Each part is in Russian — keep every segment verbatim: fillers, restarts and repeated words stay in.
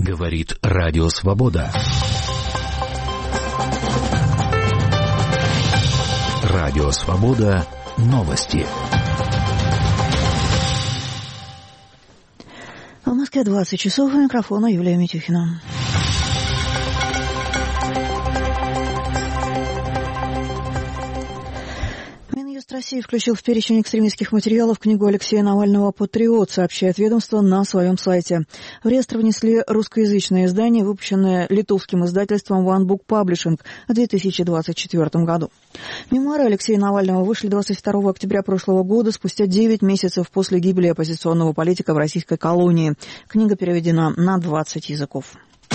Говорит Радио Свобода. Радио Свобода. Новости. В Москве двадцать часов. У микрофона Юлия Митюхина. Россия включил в перечень экстремистских материалов книгу Алексея Навального «Патриот», сообщает ведомство на своем сайте. В реестр внесли русскоязычное издание, выпущенное литовским издательством One Book Publishing в две тысячи двадцать четвёртом году. Мемуары Алексея Навального вышли двадцать второго октября прошлого года, спустя девять месяцев после гибели оппозиционного политика в российской колонии. Книга переведена на двадцать языков.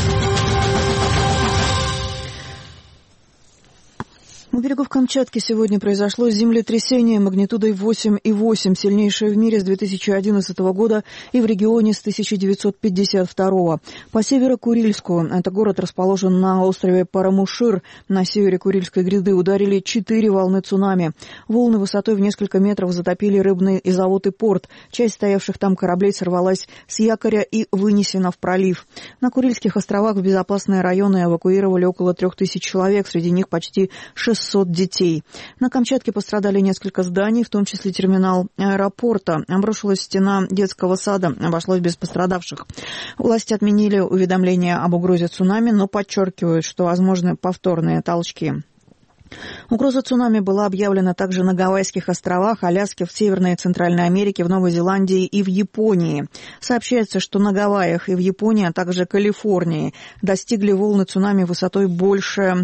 У берегов Камчатки сегодня произошло землетрясение магнитудой восемь и восемь, сильнейшее в мире с две тысячи одиннадцатого года и в регионе с тысяча девятьсот пятьдесят второго. По Северо-Курильску, это город расположен на острове Парамушир, на севере Курильской гряды, ударили четыре волны цунами. Волны высотой в несколько метров затопили рыбный и завод и порт. Часть стоявших там кораблей сорвалась с якоря и вынесена в пролив. На Курильских островах в безопасные районы эвакуировали около трех тысяч человек, среди них почти шестьсот детей. На Камчатке пострадали несколько зданий, в том числе терминал аэропорта. Обрушилась стена детского сада, обошлось без пострадавших. Власти отменили уведомления об угрозе цунами, но подчеркивают, что возможны повторные толчки. Угроза цунами была объявлена также на Гавайских островах, Аляске, в Северной и Центральной Америке, в Новой Зеландии и в Японии. Сообщается, что на Гавайях и в Японии, а также Калифорнии достигли волны цунами высотой больше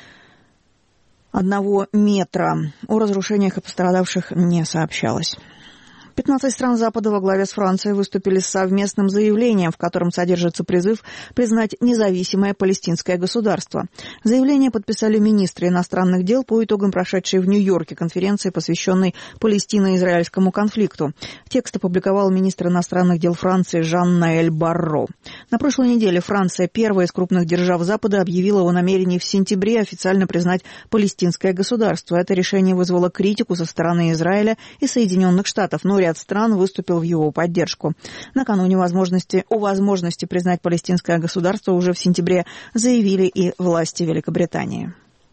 одного метра. О разрушениях и пострадавших не сообщалось. пятнадцать стран Запада во главе с Францией выступили с совместным заявлением, в котором содержится призыв признать независимое палестинское государство. Заявление подписали министры иностранных дел по итогам прошедшей в Нью-Йорке конференции, посвященной палестино-израильскому конфликту. Текст опубликовал министр иностранных дел Франции Жан-Ноэль Барро. На прошлой неделе Франция, первая из крупных держав Запада, объявила о намерении в сентябре официально признать палестинское государство. Это решение вызвало критику со стороны Израиля и Соединенных Штатов, но ряд стран выступил в его поддержку. Накануне возможности, о возможности признать палестинское государство уже в сентябре заявили и власти Великобритании.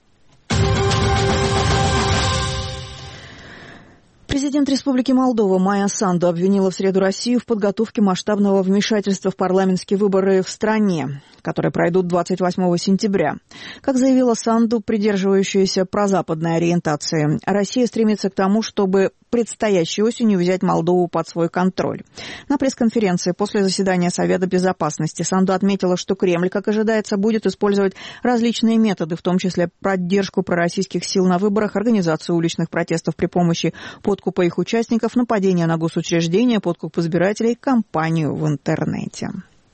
Президент Республики Молдова Майя Санду обвинила в среду Россию в подготовке масштабного вмешательства в парламентские выборы в стране, которые пройдут двадцать восьмого сентября. Как заявила Санду, придерживающаяся прозападной ориентации, Россия стремится к тому, чтобы предстоящей осенью взять Молдову под свой контроль. На пресс-конференции после заседания Совета Безопасности Санду отметила, что Кремль, как ожидается, будет использовать различные методы, в том числе поддержку пророссийских сил на выборах, организацию уличных протестов при помощи подкупа их участников, нападения на госучреждения, подкуп избирателей, кампанию в интернете.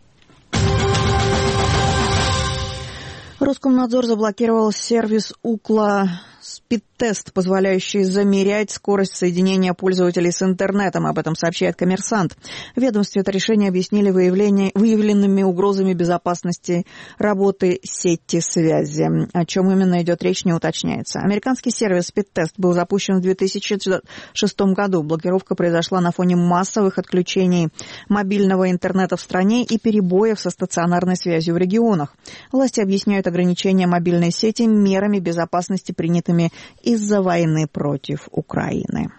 Роскомнадзор заблокировал сервис Ookla Speedtest, позволяющий замерять скорость соединения пользователей с интернетом. Об этом сообщает «Коммерсант». В ведомстве это решение объяснили выявленными угрозами безопасности работы сети связи. О чем именно идет речь, не уточняется. Американский сервис Speedtest был запущен в две тысячи шестом году. Блокировка произошла на фоне массовых отключений мобильного интернета в стране и перебоев со стационарной связью в регионах. Власти объясняют ограничения мобильной сети мерами безопасности, принятыми из-за войны против Украины.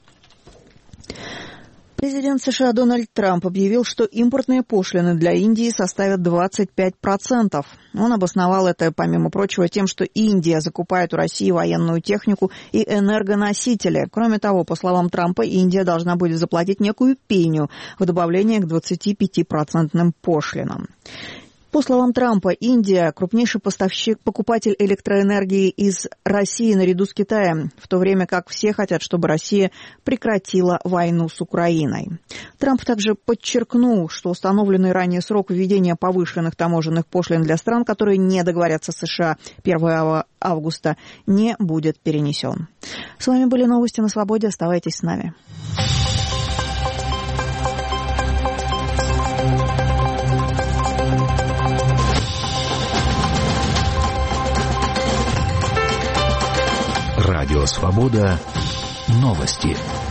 Президент США Дональд Трамп объявил, что импортные пошлины для Индии составят двадцать пять процентов. Он обосновал это, помимо прочего, тем, что Индия закупает у России военную технику и энергоносители. Кроме того, по словам Трампа, Индия должна будет заплатить некую пеню в добавление к двадцатипятипроцентным пошлинам. По словам Трампа, Индия – крупнейший поставщик, покупатель электроэнергии из России наряду с Китаем, в то время как все хотят, чтобы Россия прекратила войну с Украиной. Трамп также подчеркнул, что установленный ранее срок введения повышенных таможенных пошлин для стран, которые не договорятся с США первого августа, не будет перенесен. С вами были новости на Свободе. Оставайтесь с нами. Радио Свобода. Новости.